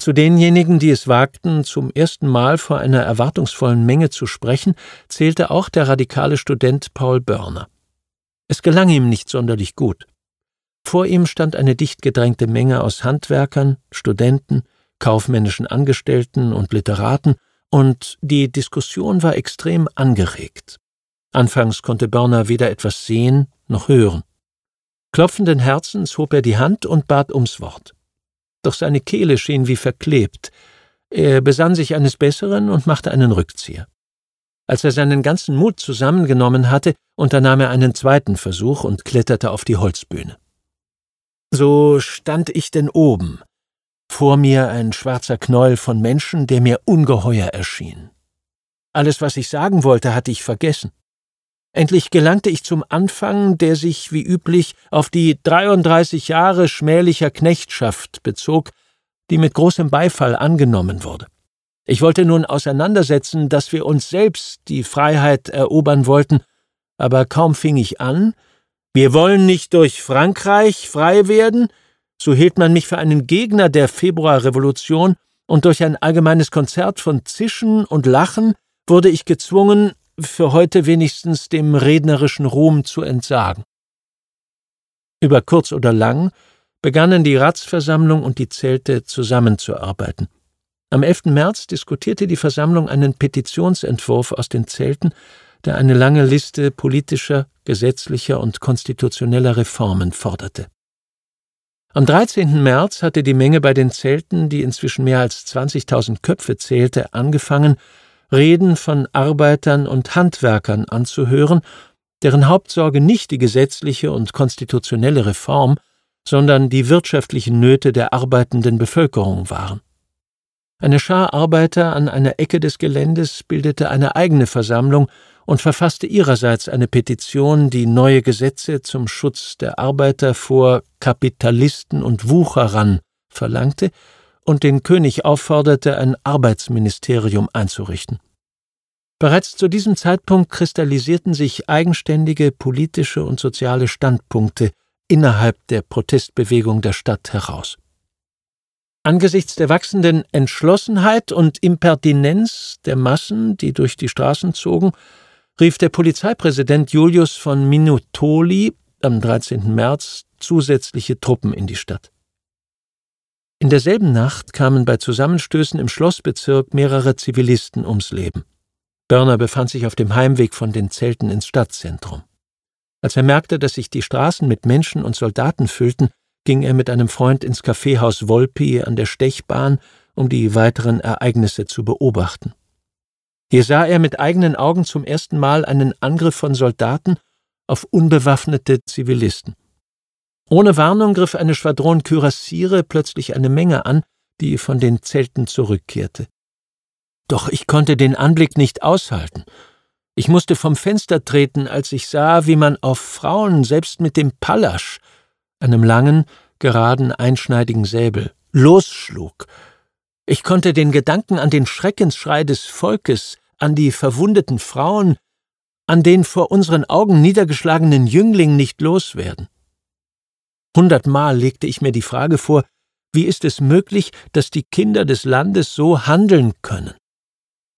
Zu denjenigen, die es wagten, zum ersten Mal vor einer erwartungsvollen Menge zu sprechen, zählte auch der radikale Student Paul Börner. Es gelang ihm nicht sonderlich gut. Vor ihm stand eine dicht gedrängte Menge aus Handwerkern, Studenten, kaufmännischen Angestellten und Literaten, und die Diskussion war extrem angeregt. Anfangs konnte Börner weder etwas sehen noch hören. Klopfenden Herzens hob er die Hand und bat ums Wort. Doch seine Kehle schien wie verklebt. Er besann sich eines Besseren und machte einen Rückzieher. Als er seinen ganzen Mut zusammengenommen hatte, unternahm er einen zweiten Versuch und kletterte auf die Holzbühne. So stand ich denn oben, vor mir ein schwarzer Knäuel von Menschen, der mir ungeheuer erschien. Alles, was ich sagen wollte, hatte ich vergessen. Endlich gelangte ich zum Anfang, der sich, wie üblich, auf die 33 Jahre schmählicher Knechtschaft bezog, die mit großem Beifall angenommen wurde. Ich wollte nun auseinandersetzen, dass wir uns selbst die Freiheit erobern wollten, aber kaum fing ich an, wir wollen nicht durch Frankreich frei werden, so hielt man mich für einen Gegner der Februarrevolution, und durch ein allgemeines Konzert von Zischen und Lachen wurde ich gezwungen, für heute wenigstens dem rednerischen Ruhm zu entsagen. Über kurz oder lang begannen die Ratsversammlung und die Zelte zusammenzuarbeiten. Am 11. März diskutierte die Versammlung einen Petitionsentwurf aus den Zelten, der eine lange Liste politischer, gesetzlicher und konstitutioneller Reformen forderte. Am 13. März hatte die Menge bei den Zelten, die inzwischen mehr als 20.000 Köpfe zählte, angefangen, Reden von Arbeitern und Handwerkern anzuhören, deren Hauptsorge nicht die gesetzliche und konstitutionelle Reform, sondern die wirtschaftlichen Nöte der arbeitenden Bevölkerung waren. Eine Schar Arbeiter an einer Ecke des Geländes bildete eine eigene Versammlung und verfasste ihrerseits eine Petition, die neue Gesetze zum Schutz der Arbeiter vor Kapitalisten und Wucherern verlangte und den König aufforderte, ein Arbeitsministerium einzurichten. Bereits zu diesem Zeitpunkt kristallisierten sich eigenständige politische und soziale Standpunkte innerhalb der Protestbewegung der Stadt heraus. Angesichts der wachsenden Entschlossenheit und Impertinenz der Massen, die durch die Straßen zogen, rief der Polizeipräsident Julius von Minutoli am 13. März zusätzliche Truppen in die Stadt. In derselben Nacht kamen bei Zusammenstößen im Schlossbezirk mehrere Zivilisten ums Leben. Börner befand sich auf dem Heimweg von den Zelten ins Stadtzentrum. Als er merkte, dass sich die Straßen mit Menschen und Soldaten füllten, ging er mit einem Freund ins Kaffeehaus Volpi an der Stechbahn, um die weiteren Ereignisse zu beobachten. Hier sah er mit eigenen Augen zum ersten Mal einen Angriff von Soldaten auf unbewaffnete Zivilisten. Ohne Warnung griff eine Schwadron Kürassiere plötzlich eine Menge an, die von den Zelten zurückkehrte. Doch ich konnte den Anblick nicht aushalten. Ich musste vom Fenster treten, als ich sah, wie man auf Frauen, selbst mit dem Pallasch, einem langen, geraden, einschneidigen Säbel, losschlug. Ich konnte den Gedanken an den Schreckensschrei des Volkes, an die verwundeten Frauen, an den vor unseren Augen niedergeschlagenen Jüngling nicht loswerden. 100-mal legte ich mir die Frage vor, wie ist es möglich, dass die Kinder des Landes so handeln können?